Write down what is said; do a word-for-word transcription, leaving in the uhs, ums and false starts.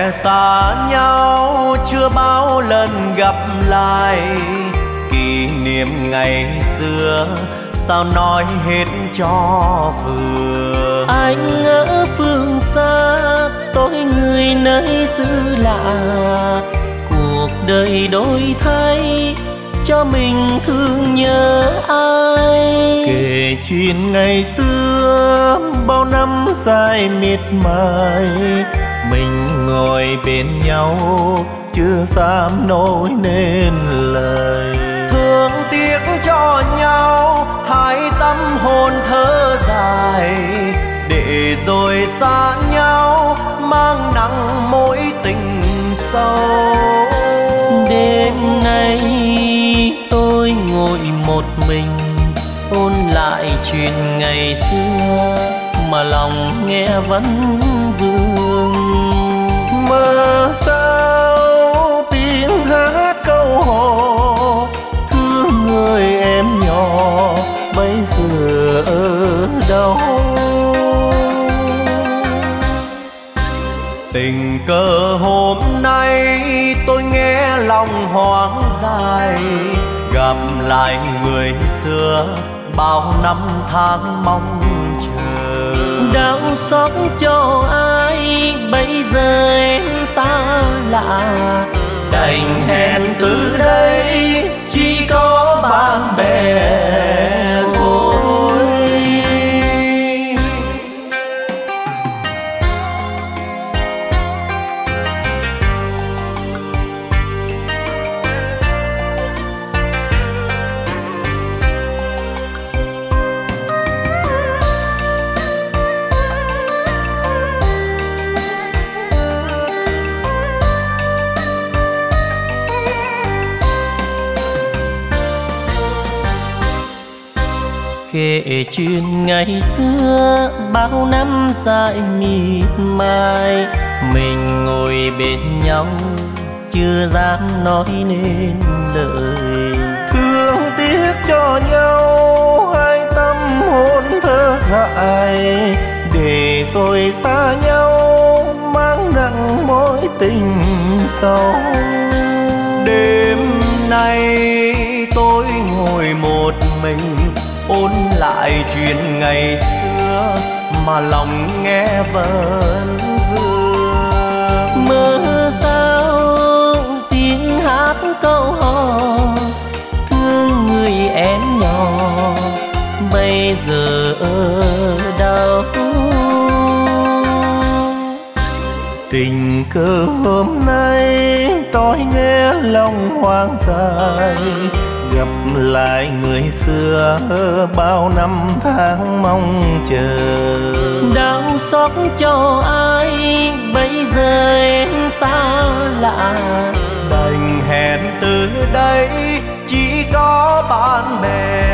kẻ xa nhau chưa bao lần gặp lại. Kỷ niệm ngày xưa sao nói hết cho vừa. Anh ở phương xa, tôi người nơi xứ lạ. Cuộc đời đổi thay, cho mình thương nhớ ai. Kể chuyện ngày xưa, bao năm dài miệt mài. Mình ngồi bên nhau, chưa dám nói nên lời. Thương tiếc cho nhau, hai tâm hồn thở dài. Để rồi xa nhau, mang nặng mối tình sâu. Đêm nay tôi ngồi một mình, ôn lại chuyện ngày xưa mà lòng nghe vẫn vương. Mơ sao tiếng hát câu hò, thương người em nhỏ bây giờ ở đâu. Tình cờ hôm nay tôi nghe lòng hoang dại. Gặp lại người xưa bao năm tháng mong chờ. Đau xót cho ai bây giờ em xa lạ. Đành hẹn từ đây chỉ có bạn bè thôi. Kể chuyện ngày xưa bao năm dài miệt mài. Mình ngồi bên nhau chưa dám nói nên lời. Thương tiếc cho nhau, hai tâm hồn thở dài. Để rồi xa nhau, mang nặng mối tình sâu. Đêm nay tôi ngồi một mình, ôn lại chuyện ngày xưa mà lòng nghe vẫn vương. Mơ sao tiếng hát câu hò, thương người em nhỏ bây giờ ở đâu. Tình cờ hôm nay tôi nghe lòng hoang dại. Gặp lại người xưa bao năm tháng mong chờ. Đau xót cho ai bây giờ em xa lạ. Đành hẹn từ đây chỉ có bạn bè